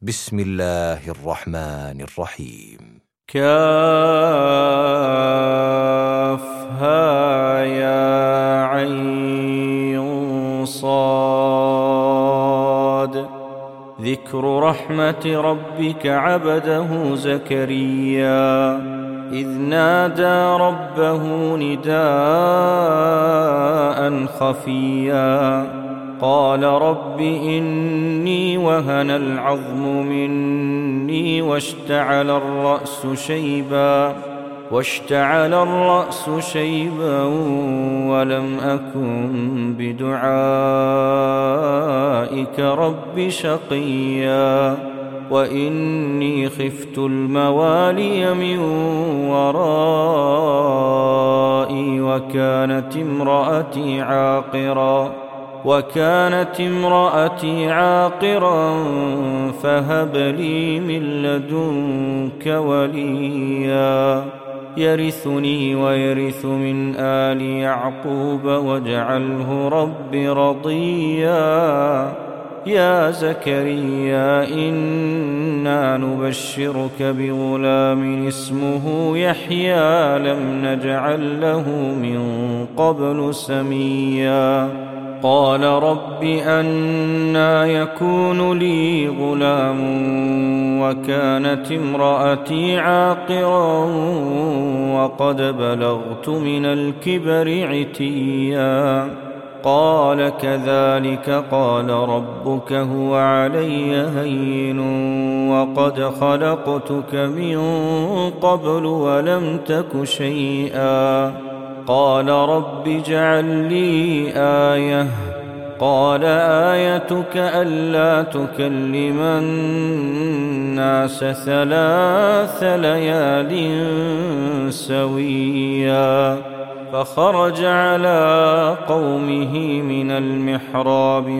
بسم الله الرحمن الرحيم. كافها يا عين صاد. ذكر رحمة ربك عبده زكريا إذ نادى ربه نداء خفيا قال رب إني وهن العظم مني واشتعل الرأس شيبا ولم أكن بدعائك رب شقيا وإني خفت الموالي من ورائي وكانت امرأتي عاقرا فهب لي من لدنك وليا يرثني ويرث من آل يعقوب واجعله رب رضيا. يا زكريا إنا نبشرك بغلام اسمه يحيى لم نجعل له من قبل سميا. قال رب أنى يكون لي غلام وكانت امرأتي عاقرا وقد بلغت من الكبر عتيا. قال كذلك قال ربك هو علي هين وقد خلقتك من قبل ولم تك شيئا. قال رب اجعل لي آية. قال آيتك ألا تكلم الناس 3 ليال سويا. فخرج على قومه من المحراب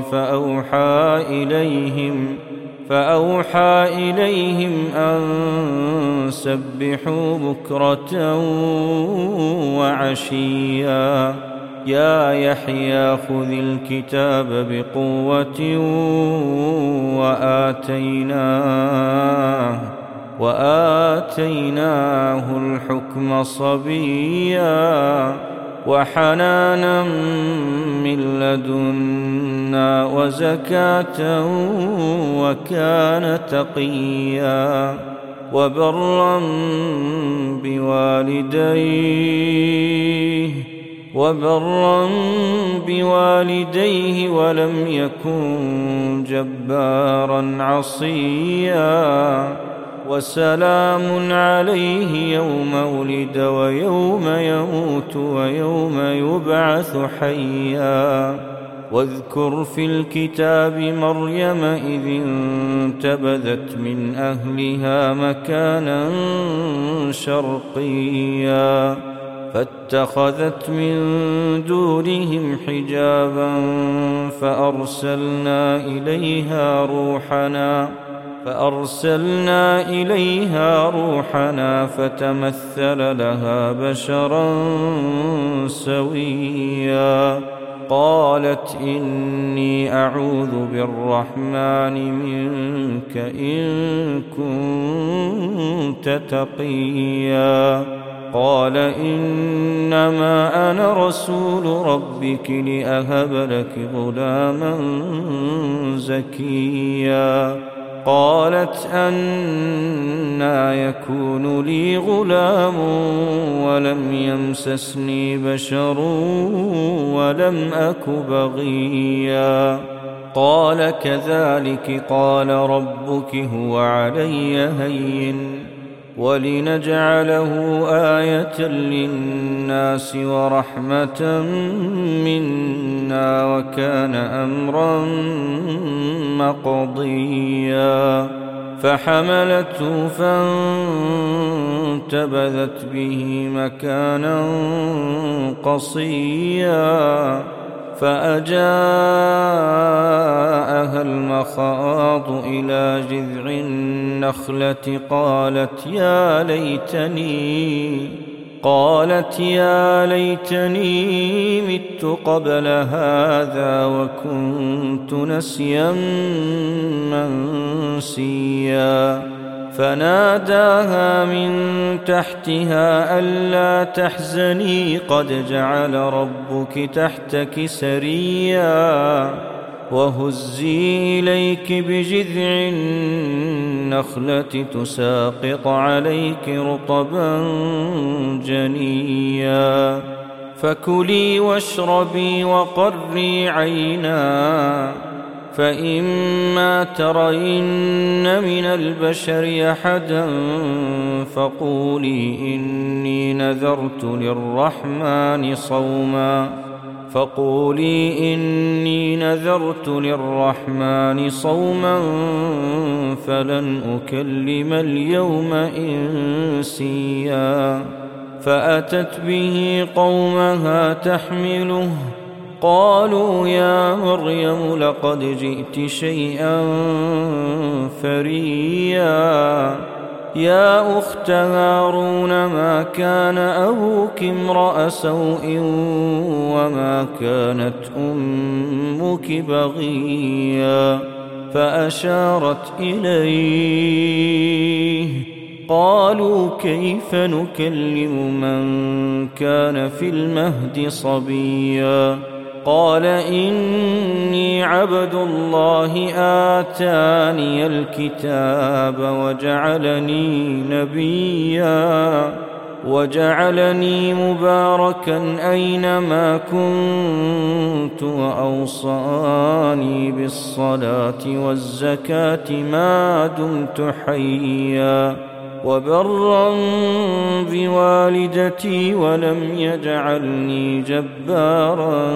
فأوحى إليهم أن سبحوا بكرة وعشيا. يا يحيى خذ الكتاب بقوة وآتيناه الحكم صبيا وحنانا من لدنا وزكاة وكان تقيا وبرا بوالديه ولم يكن جبارا عصيا. وسلام عليه يوم ولد ويوم يموت ويوم يبعث حيا. واذكر في الكتاب مريم إذ انتبذت من أهلها مكانا شرقيا فاتخذت من دونهم حجابا فأرسلنا إليها روحنا فتمثل لها بشرا سويا. قالت إني أعوذ بالرحمن منك إن كنت تقيا. قال إنما أنا رسول ربك لأهب لك غلاما زكيا. قالت أنى يكون لي غلام ولم يمسسني بشر ولم أك بغيا. قال كذلك قال ربك هو علي هين ولنجعله آية للناس ورحمة منا وكان أمرا مقضيا. فحملته فانتبذت به مكانا قصيا فأجاءها المخاض إلى جذع النخلة قالت قالت يا ليتني مت قبل هذا وكنت نسيا منسيا فناداها من تحتها ألا تحزني قد جعل ربك تحتك سريا وهزي إليك بجذع النخلة تساقط عليك رطبا جنيا فكلي واشربي وقري عينا فإما ترين من البشر أحدا فقولي إني نذرت للرحمن صوما فلن أكلم اليوم إنسيا فأتت به قومها تحمله قالوا يا مريم لقد جئت شيئا فريا يا أخت هارون ما كان أبوك امرأ سوء وما كانت أمك بغيا فأشارت إليه قالوا كيف نكلم من كان في المهد صبيا قال إني عبد الله آتاني الكتاب وجعلني مباركا أينما كنت وأوصاني بالصلاة والزكاة ما دمت حيا وبرا بوالدتي ولم يجعلني جبارا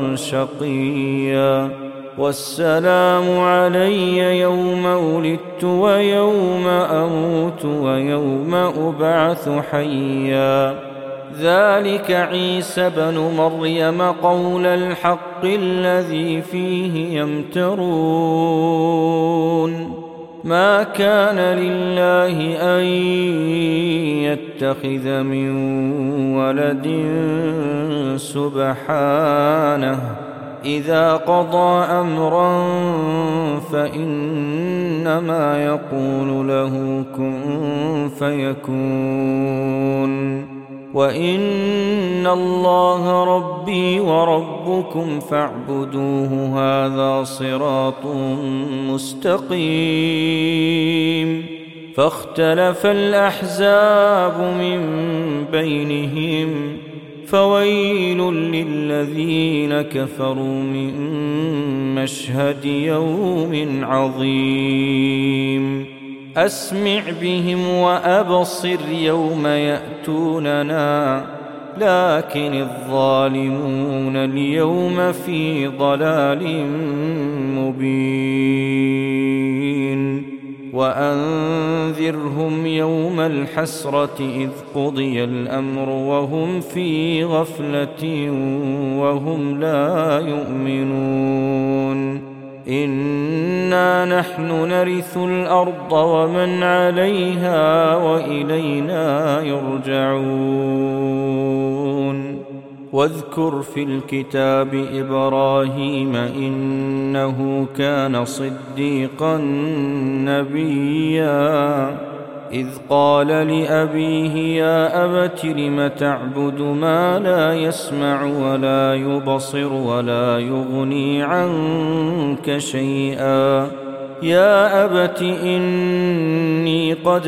شقيا والسلام علي يوم ولدت ويوم أموت ويوم أبعث حيا ذلك عيسى بن مريم قول الحق الذي فيه يمترون ما كان لله أن يتخذ من ولد سبحانه إذا قضى أمرا فإنما يقول له كن فيكون وإن الله ربي وربكم فاعبدوه هذا صراط مستقيم فاختلف الأحزاب من بينهم فويل للذين كفروا من مشهد يوم عظيم أسمع بهم وأبصر يوم يأتوننا لكن الظالمون اليوم في ضلال مبين وأنذرهم يوم الحسرة إذ قضي الأمر وهم في غفلة وهم لا يؤمنون إنا نحن نرث الأرض ومن عليها وإلينا يرجعون واذكر في الكتاب إبراهيم إنه كان صديقا نبيا إذ قال لأبيه يا أبت لم تعبد ما لا يسمع ولا يبصر ولا يغني عنك شيئا يا أبت إني قد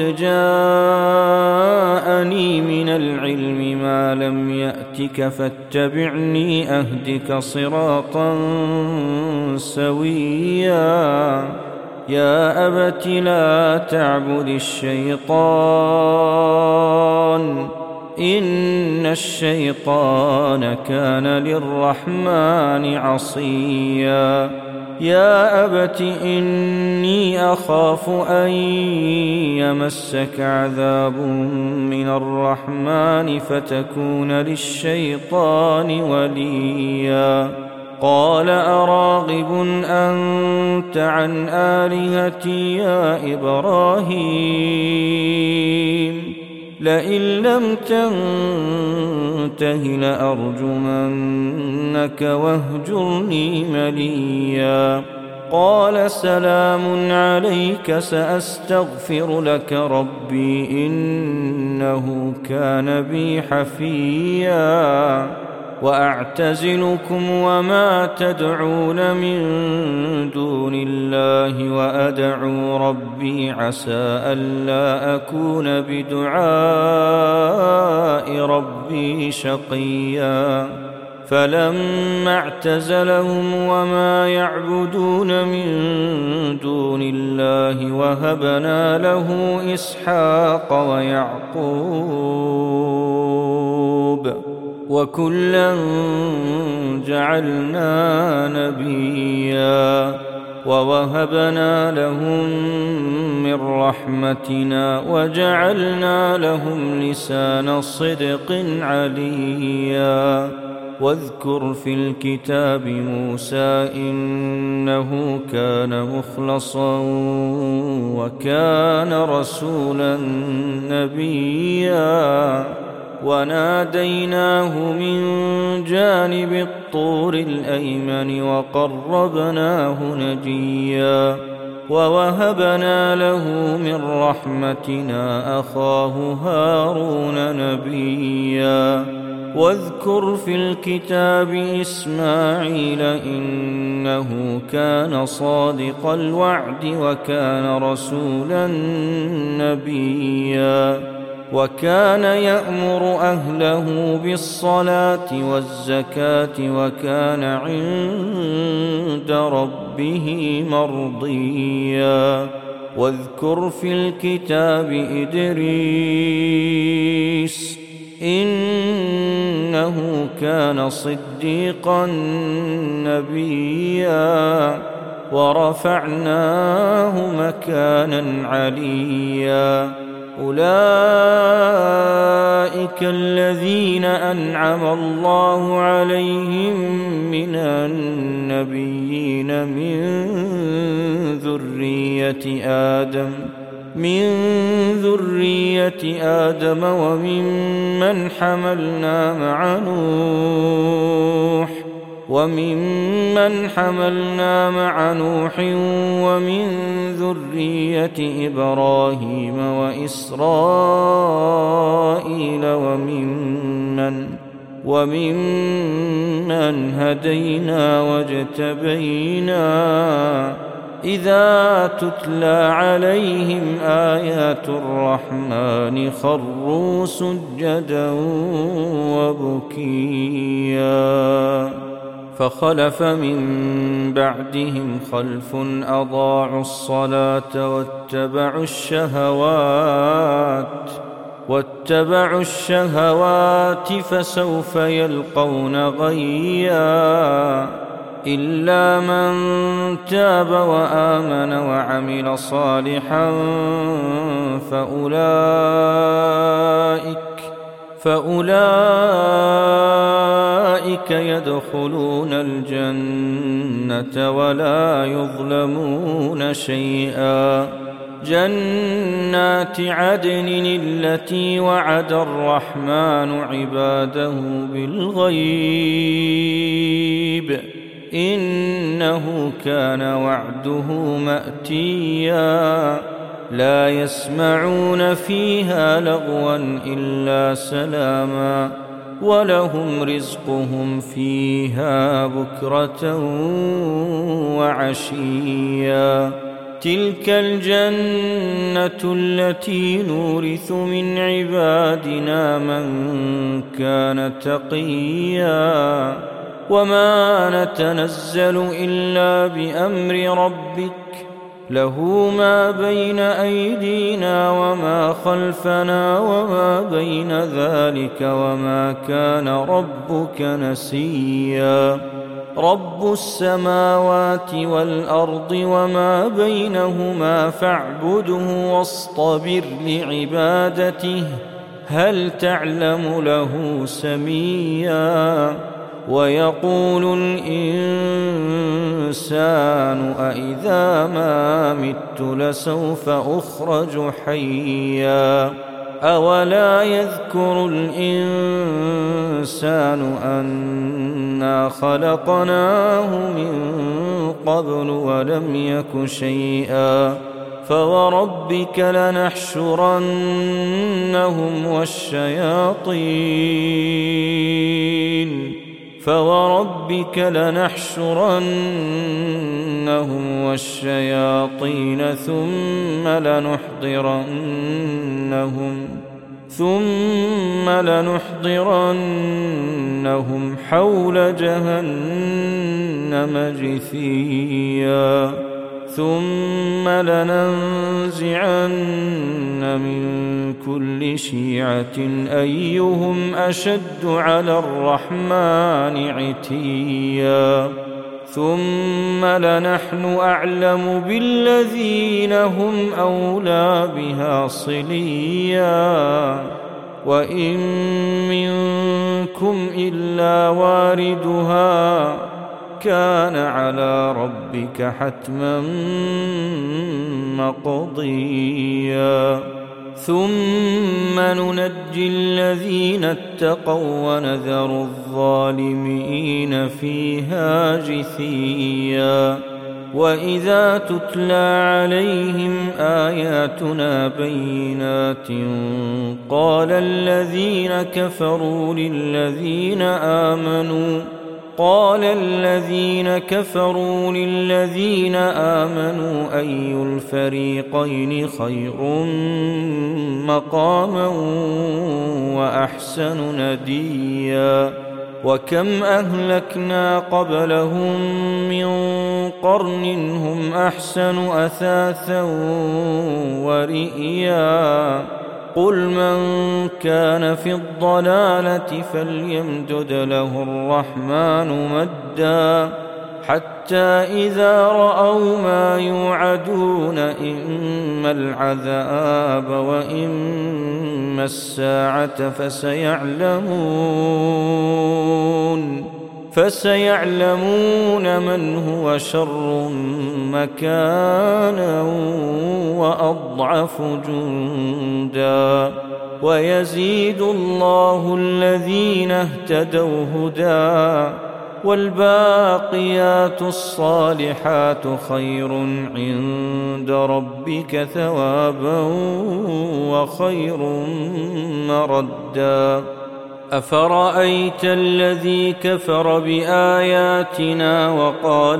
جاءني من العلم ما لم يأتك فاتبعني أهدك صراطا سويا يا أبت لا تعبد الشيطان إن الشيطان كان للرحمن عصيا يا أبت إني أخاف أن يمسك عذاب من الرحمن فتكون للشيطان وليا قال أراغب أنت عن آلهتي يا إبراهيم لئن لم تنته لأرجمنك واهجرني مليا. قال سلام عليك سأستغفر لك ربي إنه كان بي حفيا. وأعتزلكم وما تدعون من دون الله وأدعو ربي عسى ألا أكون بدعاء ربي شقيا. فلما اعتزلهم وما يعبدون من دون الله وهبنا له إسحاق ويعقوب وكلا جعلنا نبيا. ووهبنا لهم من رحمتنا وجعلنا لهم لسان صدق عليا. واذكر في الكتاب موسى إنه كان مخلصا وكان رسولا نبيا. وناديناه من جانب الطور الأيمن وقربناه نجيا. ووهبنا له من رحمتنا أخاه هارون نبيا. واذكر في الكتاب إسماعيل إنه كان صادق الوعد وكان رسولا نبيا. وكان يأمر أهله بالصلاة والزكاة وكان عند ربه مرضيا. واذكر في الكتاب إدريس إنه كان صديقا نبيا. ورفعناه مكانا عليا. أولئك الذين أنعم الله عليهم من النبيين من ذرية آدم وممن حملنا مع نوح ومن ذرية إبراهيم وإسرائيل وممن هدينا واجتبينا. إذا تتلى عليهم آيات الرحمن خروا سجدا وبكيا. فخلف من بعدهم خلف أضاعوا الصلاة واتبعوا الشهوات فسوف يلقون غيا. إلا من تاب وآمن وعمل صالحا فأولئك يدخلون الجنة ولا يظلمون شيئا. جنات عدن التي وعد الرحمن عباده بالغيب إنه كان وعده مأتيا. لا يسمعون فيها لغوا إلا سلاما ولهم رزقهم فيها بكرة وعشيا. تلك الجنة التي نورث من عبادنا من كان تقيا. وما نتنزل إلا بأمر ربك له ما بين أيدينا وما خلفنا وما بين ذلك وما كان ربك نسيا. رب السماوات والأرض وما بينهما فاعبده واصطبر لعبادته هل تعلم له سميا. ويقول الإنسان أإذا ما مت لسوف أخرج حيا. أولا يذكر الإنسان أنا خلقناه من قبل ولم يك شيئا فوربك لنحشرنهم والشياطين ثم لنحضرنهم حول جهنم جثيا ثم لننزعن من كل شيعة أيهم أشد على الرحمن عتيا ثم لنحن أعلم بالذين هم أولى بها صليا وإن منكم إلا واردها كان على ربك حتما مقضيا ثم ننجي الذين اتقوا ونذر الظالمين فيها جثيا وإذا تتلى عليهم آياتنا بينات قال الذين كفروا للذين آمنوا أي الفريقين خير مقاما وأحسن نديا وكم أهلكنا قبلهم من قرن هم أحسن أثاثا ورئيا قل من كان في الضلالة فليمدد له الرحمن مدا حتى إذا رأوا ما يوعدون إما العذاب وإما الساعة فسيعلمون من هو شر مكانا وأضعف جندا ويزيد الله الذين اهتدوا هدى والباقيات الصالحات خير عند ربك ثوابا وخير مردا أفرأيت الذي كفر بآياتنا وقال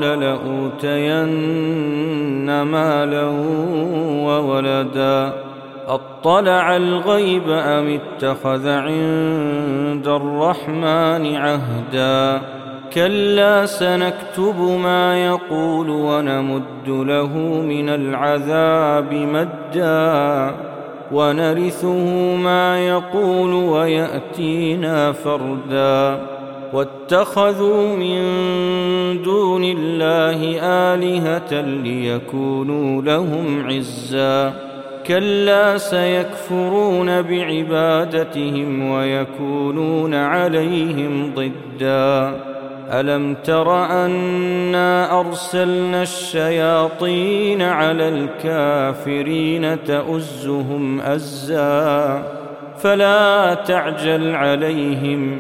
لأوتين مالا وولدا أطلع الغيب أم اتخذ عند الرحمن عهدا كلا سنكتب ما يقول ونمد له من العذاب مدا ونرثه ما يقول ويأتينا فردا واتخذوا من دون الله آلهة ليكونوا لهم عزا كلا سيكفرون بعبادتهم ويكونون عليهم ضدا ألم تر أنا أرسلنا الشياطين على الكافرين تؤزهم أزا فلا تعجل عليهم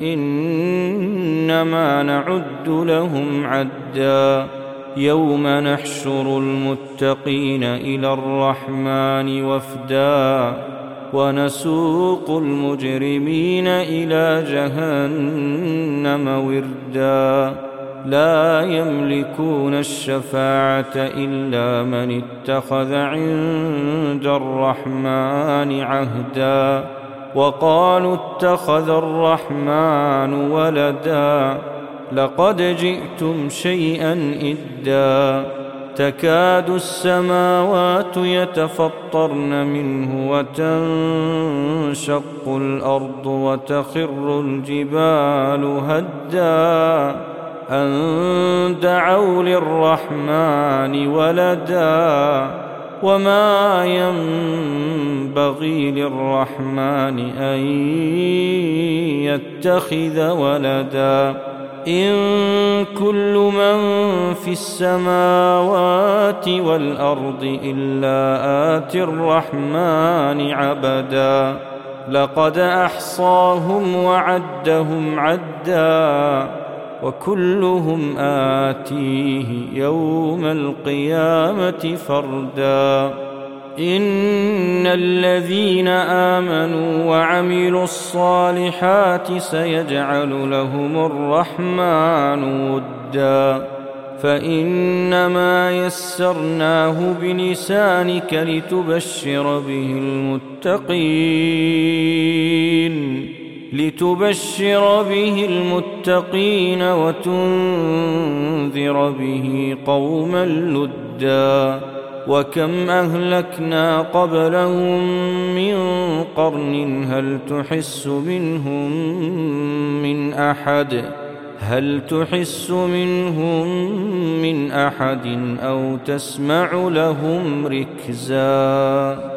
إنما نعد لهم عدا يوم نحشر المتقين إلى الرحمن وفدا ونسوق المجرمين إلى جهنم وردا لا يملكون الشفاعة إلا من اتخذ عند الرحمن عهدا وقالوا اتخذ الرحمن ولدا لقد جئتم شيئا إدا تكاد السماوات يتفطرن منه وتنشق الأرض وتخر الجبال هدا أن دعوا للرحمن ولدا وما ينبغي للرحمن أن يتخذ ولدا إن كل من في السماوات والأرض إلا آتي الرحمن عبدا لقد أحصاهم وعدهم عدا وكلهم آتيه يوم القيامة فردا إن الذين آمنوا وعملوا الصالحات سيجعل لهم الرحمن ودا فإنما يسرناه بلسانك لتبشر به المتقين وتنذر به قوما لدا وكم أهلكنا قبلهم من قرن هل تحس منهم من أحد أو تسمع لهم ركزا